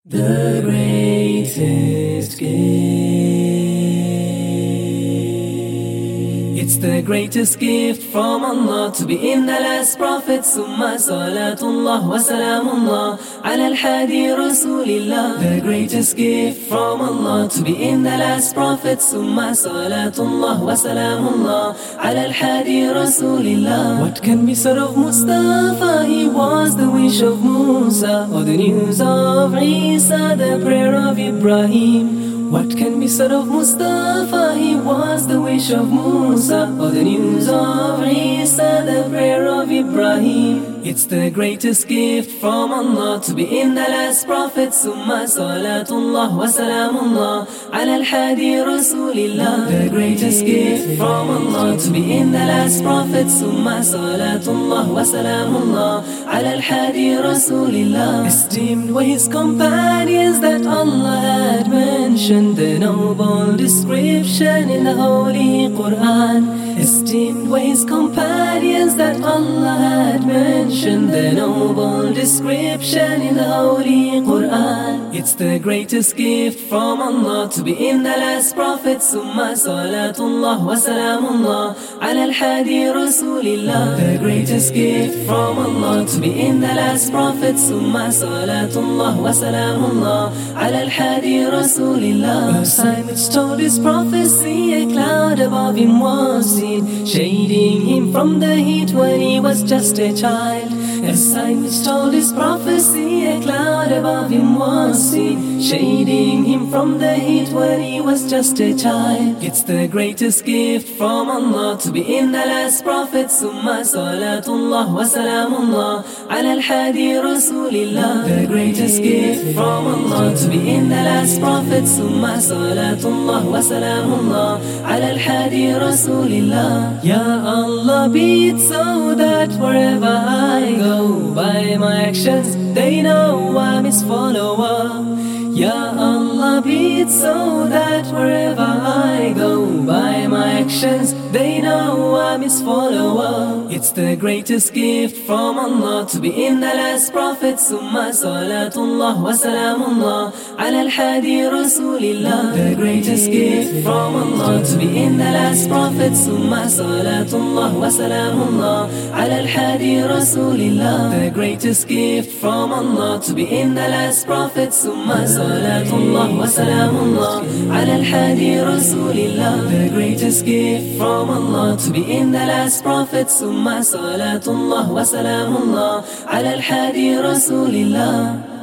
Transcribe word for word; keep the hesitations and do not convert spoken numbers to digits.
The greatest gift. It's the greatest gift from Allah to be in the last prophet. Summa salatullah wa salamullah ala al-hadi rasulillah. The greatest gift from Allah to be in the last prophet. Summa salatullah wa salamullah ala al-hadi rasulillah. What can be said of Mustafa? He was the wish of Musa, or the news of Isa, the prayer of Ibrahim. What can be said of Mustafa? He was the wish of Musa, or the news of Isa, the prayer of Ibrahim. It's the greatest gift from Allah to be in the last prophet. Summa salatullah wa salamullah ala al-hadi rasulillah. The greatest gift from Allah to be in the last prophet. Summa salatullah wa salamullah ala al-hadi rasulillah. Esteemed were his companions that Allah had mentioned, the noble description in the Holy Quran. Esteemed were his companions that Allah had mentioned, the noble description in the Holy Quran. It's the greatest gift from Allah to be in the last prophet. Summa salatullah wa salamullah ala al-hadi rasulillah. The greatest gift from Allah to be in the last prophet. Summa salatullah wa salamullah ala al-hadi rasulillah. A sign which told his prophecy, a cloud above him was seen, shading him from the heat when he was just a child. A sign which told his prophecy, a cloud above him was seen, shading him from the heat when he was just a child. It's the greatest gift from Allah to be in the last prophet. Summa salatullah wa salamullah ala al-hadi rasulillah. The greatest gift from Allah to be in the last prophet. Summa salatullah wa salamullah ala al-hadi rasulillah. Ya Allah, be it so that wherever I go, by my actions they know I'm his follower. Ya Allah, be it so that wherever I go, by my actions they know I'm his follower. It's the greatest gift from Allah to be in the last prophet. Summa salatullah wa salamullah ala al-hadi rasulillah. The greatest gift from Allah to be in the last prophet. Summa salatullah wa salamullah ala al-hadi rasulillah. The greatest gift from Allah to be in the last prophet. Summa salatullah wa salamullah ala al-hadi rasulillah. The greatest gift from Allah to be in the last prophet. Summa salatullah wa salamullah ala al-hadi rasulillah.